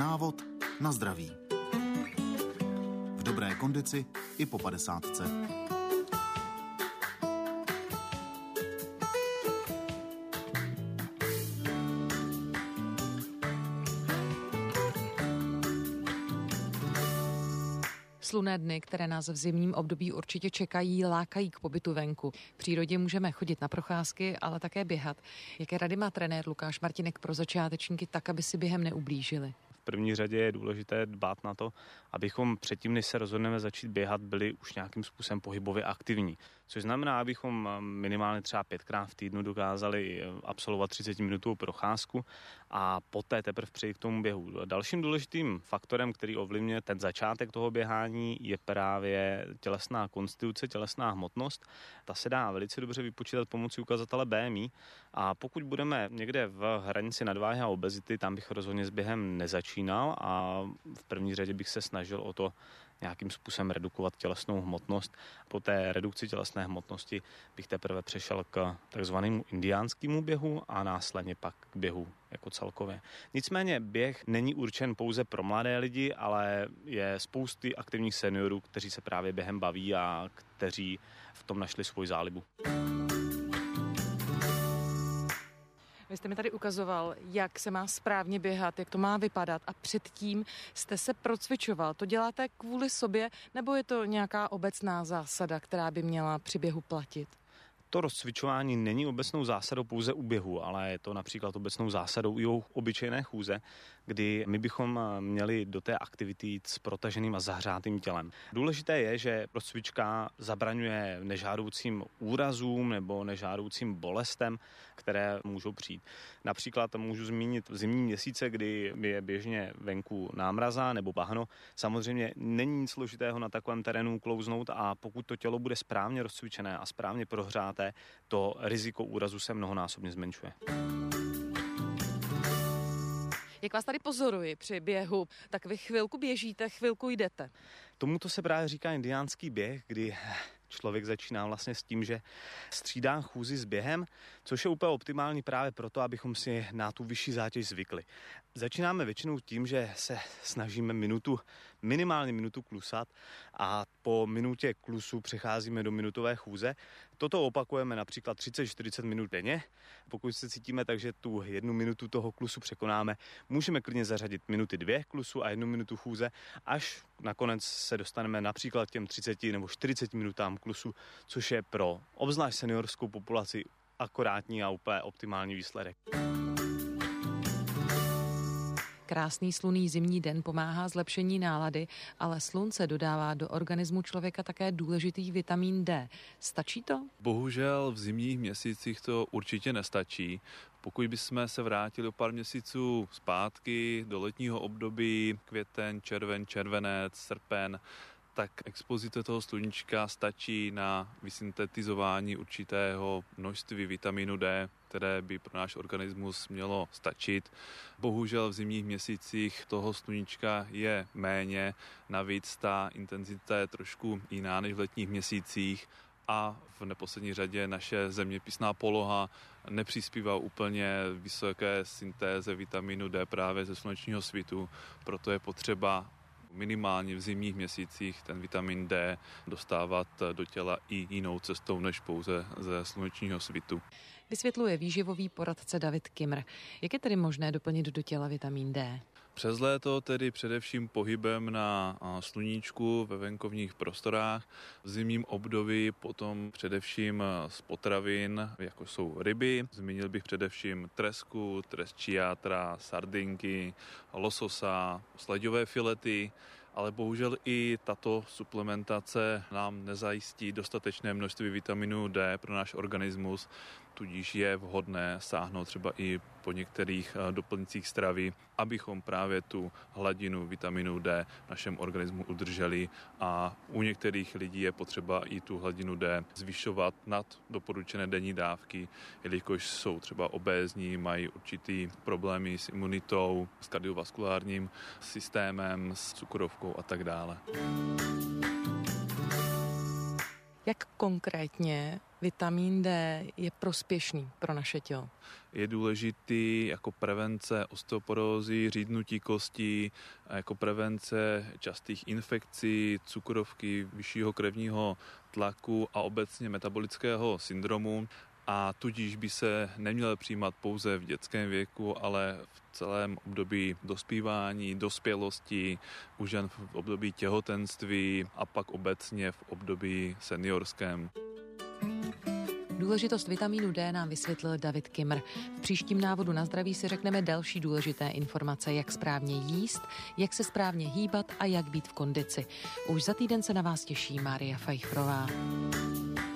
Návod na zdraví. V dobré kondici i po 50. Slunné dny, které nás v zimním období určitě čekají, lákají k pobytu venku. V přírodě můžeme chodit na procházky, ale také běhat. Jaké rady má trenér Lukáš Martinek pro začátečníky tak, aby si během neublížili? V první řadě je důležité dbát na to, abychom předtím, než se rozhodneme začít běhat, byli už nějakým způsobem pohybově aktivní. Což znamená, abychom minimálně třeba 5krát v týdnu dokázali absolvovat 30-minutovou procházku a poté teprve přejít k tomu běhu. Dalším důležitým faktorem, který ovlivňuje ten začátek toho běhání, je právě tělesná konstituce, tělesná hmotnost. Ta se dá velice dobře vypočítat pomocí ukazatele BMI a pokud budeme někde v hranici nadváhy a obezity, tam bych rozhodně s během nezačínal a v první řadě bych se snažil o to nějakým způsobem redukovat tělesnou hmotnost. Po té redukci tělesné hmotnosti bych teprve přešel k takzvanému indiánskému běhu a následně pak k běhu jako celkově. Nicméně běh není určen pouze pro mladé lidi, ale je spousty aktivních seniorů, kteří se právě během baví a kteří v tom našli svou zálibu. Vy jste mi tady ukazoval, jak se má správně běhat, jak to má vypadat a předtím jste se procvičoval. To děláte kvůli sobě, nebo je to nějaká obecná zásada, která by měla při běhu platit? To rozcvičování není obecnou zásadou pouze u běhu, ale je to například obecnou zásadou i u obyčejné chůze, kdy my bychom měli do té aktivity jít s protaženým a zahřátým tělem. Důležité je, že rozcvička zabraňuje nežádoucím úrazům nebo nežádoucím bolestem, které můžou přijít. Například můžu zmínit zimní měsíce, kdy je běžně venku námraza nebo bahno. Samozřejmě není nic složitého na takovém terénu klouznout a pokud to tělo bude správně rozcvičené a správně prohřáté, to riziko úrazu se mnohonásobně zmenšuje. Jak vás tady pozoruji při běhu, tak vy chvilku běžíte, chvilku jdete. Tomuto se právě říká indiánský běh, kdy člověk začíná vlastně s tím, že střídá chůzi s během, což je úplně optimální právě proto, abychom si na tu vyšší zátěž zvykli. Začínáme většinou tím, že se snažíme minimálně minutu klusat a po minutě klusu přecházíme do minutové chůze. Toto opakujeme například 30-40 minut denně. Pokud se cítíme tak, že tu 1 minutu toho klusu překonáme, můžeme klidně zařadit minuty 2 klusu a 1 minutu chůze, až nakonec se dostaneme například k těm 30 nebo 40 minutám klusu, což je pro obzvlášť seniorskou populaci akorátní a úplně optimální výsledek. Krásný slunný zimní den pomáhá zlepšení nálady, ale slunce dodává do organismu člověka také důležitý vitamin D. Stačí to? Bohužel v zimních měsících to určitě nestačí. Pokud bychom se vrátili o pár měsíců zpátky do letního období, květen, červen, červenec, srpen, tak expozice toho sluníčka stačí na vysyntetizování určitého množství vitaminu D, které by pro náš organismus mělo stačit. Bohužel v zimních měsících toho sluníčka je méně, navíc ta intenzita je trošku jiná než v letních měsících a v neposlední řadě naše zeměpisná poloha nepřispívá úplně vysoké syntéze vitaminu D právě ze slunečního svitu, proto je potřeba minimálně v zimních měsících ten vitamin D dostávat do těla i jinou cestou než pouze ze slunečního svitu. Vysvětluje výživový poradce David Kimr. Jak je tedy možné doplnit do těla vitamin D? Přes léto tedy především pohybem na sluníčku ve venkovních prostorách, v zimním období potom především z potravin, jako jsou ryby. Zmínil bych především tresku, tresciátra, sardinky, lososa, slaďové filety, ale bohužel i tato suplementace nám nezajistí dostatečné množství vitaminu D pro náš organismus, tudíž je vhodné sáhnout třeba i po některých doplňcích stravy, abychom právě tu hladinu vitaminu D v našem organismu udrželi a u některých lidí je potřeba i tu hladinu D zvyšovat nad doporučené denní dávky, jelikož jsou třeba obézní, mají určitý problémy s imunitou, s kardiovaskulárním systémem, s cukrovkou a tak dále. Jak konkrétně vitamin D je prospěšný pro naše tělo? Je důležitý jako prevence osteoporózy, řídnutí kostí, jako prevence častých infekcí, cukrovky, vyššího krevního tlaku a obecně metabolického syndromu. A tudíž by se neměl přijímat pouze v dětském věku, ale v celém období dospívání, dospělosti, u žen v období těhotenství a pak obecně v období seniorském. Důležitost vitamínu D nám vysvětlil David Kimr. V příštím návodu na zdraví si řekneme další důležité informace, jak správně jíst, jak se správně hýbat a jak být v kondici. Už za týden se na vás těší Mária Fajchrová.